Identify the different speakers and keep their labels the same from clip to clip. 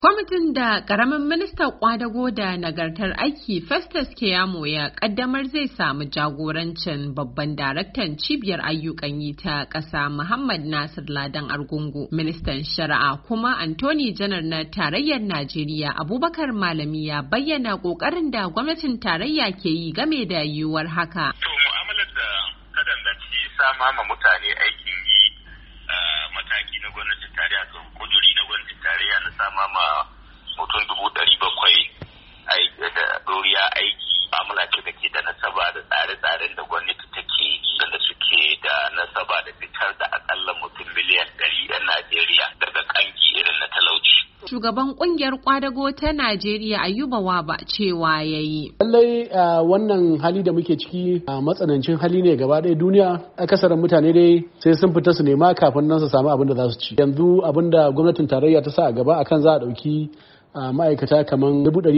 Speaker 1: Kwamitin da ƙaramin ministan ƙwadago da nagartar aiki Festus Keyamo ya ƙaddamar zai samu jagorancin babban daraktan cibiyar ayyukan yi ta ƙasa Muhammad Nasir Ladan Argungu, ministan shari'a kuma Antony Janar na tarayyar Najeriya Abubakar Malami ya bayyana ƙoƙarin da gwamnatin tarayya ke yi game da yiwuwar haka.
Speaker 2: To mu'amalar da ta danganci sama ma mutane aikin yi mataki na gwamnatin tarayya ga kuduri na gwamnatin tarayya na sama ma mutum 700 da doriya aiki mu'amala ce da ke da nasaba da tsare-tsaren da gwamnati take yi da suke da nasaba da fitar da akalla mutum miliyan 100 'yan Najeriya daga kanki irin na talauci.
Speaker 1: Shugaban kungiyar kwadago ta Najeriya Ayuba Waba cewa yayi.
Speaker 3: Lallai wannan hali da muke ciki matsanancin hali ne gaba ɗaya duniya, akasarin mutane dai sai sun fita su nema kafin nan su samu abin da za su ci. Yanzu abin da gwamnatin tarayya ta sa a gaba akan za a ɗauki ma'aikata kamar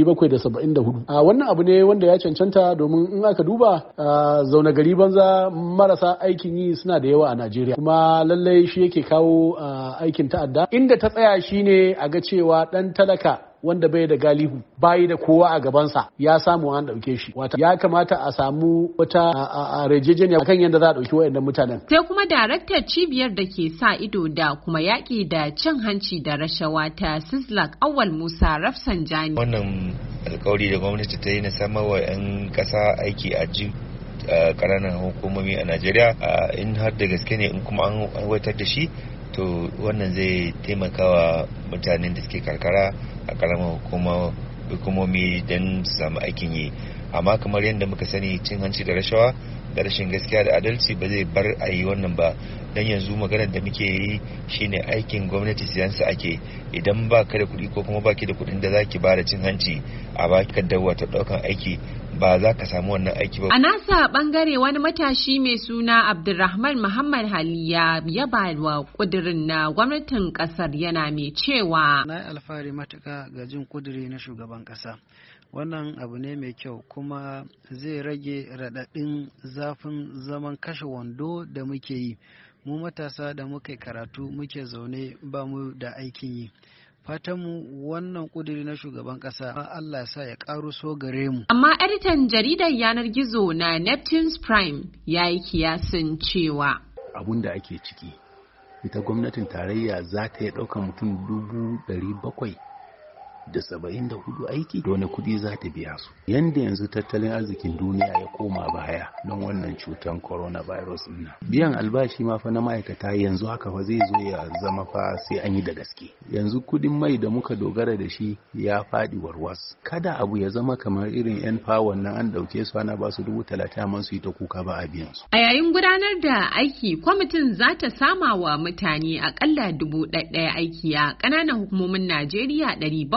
Speaker 3: 774. Wannan abu ne wanda ya cancanta domin in aka duba zaune gari banza marasa aikin yi suna da yawa a Najeriya, kuma lallai shi yake kawo aikin ta'adda. Inda ta tsaya shine a ga cewa ɗan talaka wanda bai da galihu bayi da kowa a gabansa ya samu an ɗauke shi. Wata ya kamata a samu wata rejejeniya akan yadda za a ɗauki waɗannan mutanen.
Speaker 1: Sai kuma daraktar cibiyar da ke sa ido da kuma yaƙi da cin hanci da rashawa ta Sislak Awal Musa Rafsanjani.
Speaker 4: Wannan alƙawari da gwamnati ta yi na samar wa 'yan ƙasa aiki a ƙananan hukumomi a Najeriya, in har da gaske ne in kuma an aiwatar da shi, to wannan zai taimaka wa mutanen da suke karkara a karamar hukumomi don su samu aikin yi. Amma kamar yadda muka sani, cin hanci da rashawa da rashin gaskiya da adalci ba zai bar a yi wannan ba, don yanzu maganar da muke yi shine aikin gwamnati siyansa ake. Idan ba ka da kuɗi ko kuma ba ki da kuɗin da za ki ba da cin hanci a baki kaddar wata ɗaukan aiki, ba za ka samu wannan aiki ba.
Speaker 1: A nasa bangare wani matashi mai suna Abdulrahman Muhammad Haliya ya ba wa kudirin na gwamnatin kasar, yana mai cewa
Speaker 5: na alfahari matuka ga jin kudiri na shugaban kasa. Wannan abu ne mai kyau kuma zai rage raɗaɗin zafin zaman kashe wando da muke yi. Mu matasa da muka karatu muke zaune ba mu da aikin yi. Fatanmu wannan kudiri na shugaban kasa Allah ya sa ya so gare mu.
Speaker 1: Amma editan jaridar yanar gizo na Neptune's Prime ya yi kiyasin cewa
Speaker 6: abun da ake ciki, ita gwamnatin tarayya za ta yi ɗaukar mutum 774 aiki, da wani kuɗi za ta biya su. Yanda yanzu tattalin arzikin duniya ya koma baya don wannan cutar coronavirus ɗin nan, biyan albashi ma fa na ma'aikata yanzu haka fa zai zo ya zama fa sai an yi da gaske. Yanzu kuɗin mai da muka dogara da shi ya faɗi warwas. Kada abu ya zama kamar irin 'yan fawon nan an ɗauke su ana ba su 30,000 amma su yi ta kuka ba a biyan su.
Speaker 1: A yayin gudanar da aiki, kwamitin za ta sama wa mutane akalla 1,000 aiki a ƙananan hukumomin Najeriya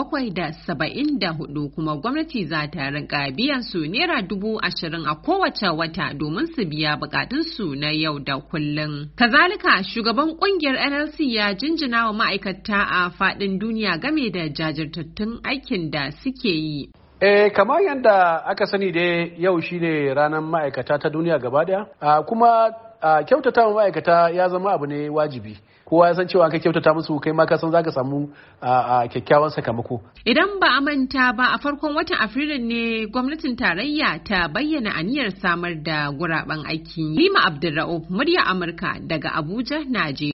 Speaker 1: 774, kuma gwamnati za ta rinka biyan su naira 20,000 a kowace wata domin su biya bukatunsu na yau da kullum. Kazalika, shugaban kungiyar NLC ya jinjina wa ma'aikata a faɗin duniya game da jajirtattun aikin da suke yi.
Speaker 3: Kamar yadda aka sani dai yau shine ranar ma'aikata ta duniya gaba daya, kuma kyautata wa ma'aikata ya zama abu ne wajibi. Kowa ya san cewa ka kyautata musu, kai ma ka san zaka samu kyakkyawan sakamako.
Speaker 1: Idan ba a manta ba, a farkon watan Afrilu ne gwamnatin tarayya ta bayyana aniyar samar da guraben aiki. Lima Abdulra'uf, murya Amurka daga Abuja, Najeriya.